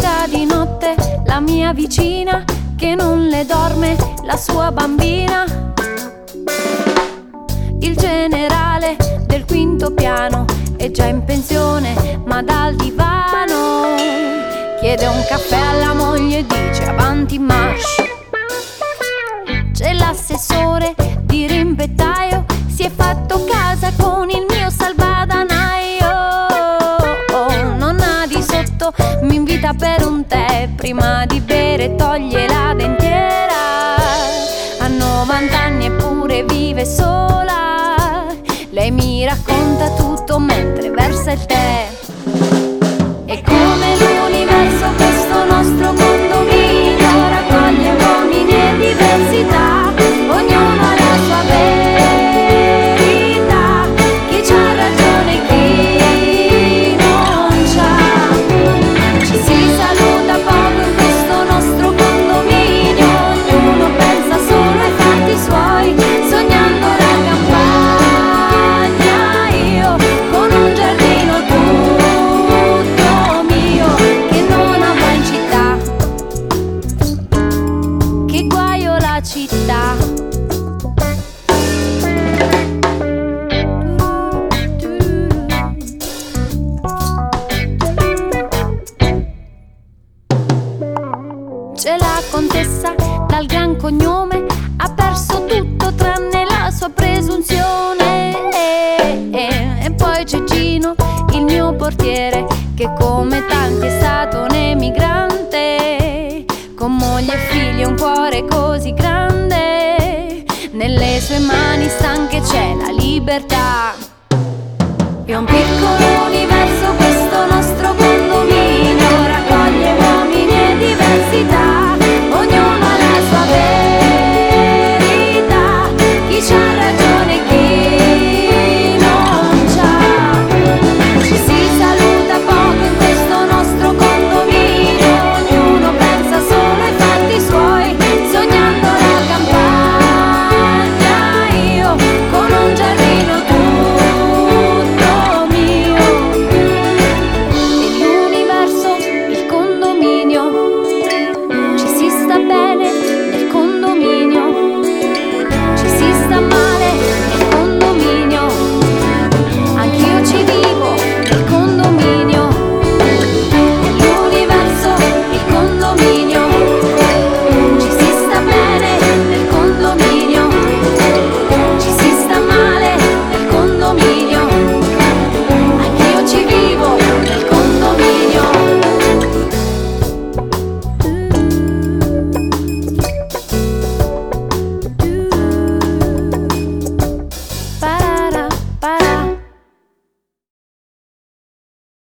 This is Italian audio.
grida di notte la mia vicina che non le dorme la sua bambina. Il generale del quinto piano è già in pensione, ma dal divano chiede un caffè alla moglie e dice avanti marcia. C'è l'assessore di rimpettaio, si è fatto casa con il mio salvadanaio. Nonna di sotto mi invita per un tè, prima di bere toglie la dentiera. Ha 90 anni eppure vive sola, lei mi racconta tutto mentre versa il tè. È come l'universo questo nostro condominio, raccoglie uomini e diversità, ognuno ha la sua verità, chi c'ha ragione e chi non c'ha. Ci si saluta poco in questo nostro condominio, ognuno pensa solo ai fatti suoi, sognando la campagna, io con un giardino tutto mio che non avrò in città. Che guaio la città. C'è la contessa dal gran cognome, ha perso tutto tranne la sua presunzione. E poi c'è Gino, il mio portiere, che come tanti è stato un emigrante, con moglie e figli e un cuore così grande. Nelle sue mani stanche c'è la libertà e un piccolo